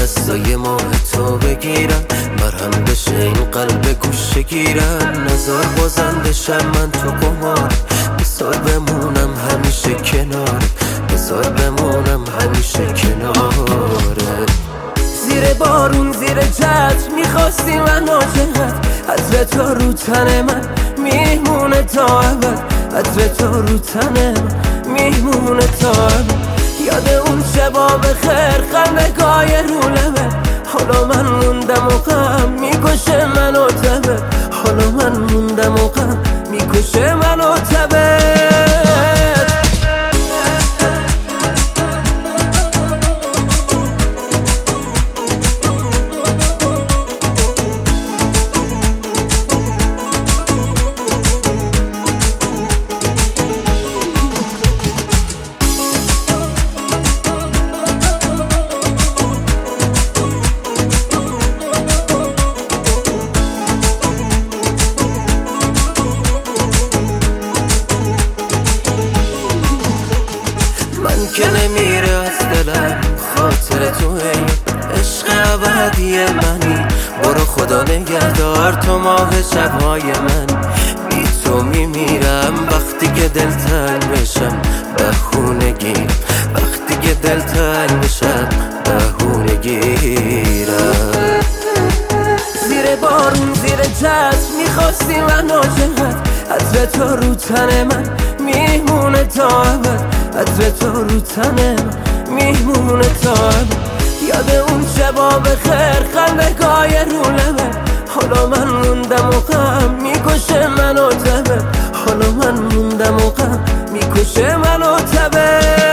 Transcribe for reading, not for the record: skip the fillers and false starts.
دستای ماه تو بگیرم، مرهم بشه این قلب گوشه گیرم. نزار بازنده شم من تو قمار، بذار بمونم همیشه کنار، بذار بمونم همیشه کناره. زیر بارون زیر چتر میخواستی من عاشقت، عطر تو رو تن من میمونه تا ابد، عطر تو رو تن من میمونه تا ابد. یاد اون شبا بخیر خندگاه رو لبه، حالا من موندم و غم میکشه منو تبه، حالا من موندم و غم میکشه منو تبه. که نمیره از دلم خاطر تو، هی عشق ابدی منی، برو خدا نگهدار تو ماه شبهای من. بی تو میمیرم وقتی که دل تنگ بشم بهونه گیرم، وقتی که دل تنگ بشم بهونه گیرم. زیر بارون زیر چتر میخواستی من عاشقت، عطر تو رو تن من میمونه تا ابد، عطر تو رو تن من میمونه تا ابد. یاد اون شبا بخیر خندگاه رو لبه، حالا من موندم و غم میکشه منو تبه، حالا من موندم و غم میکشه منو تبه.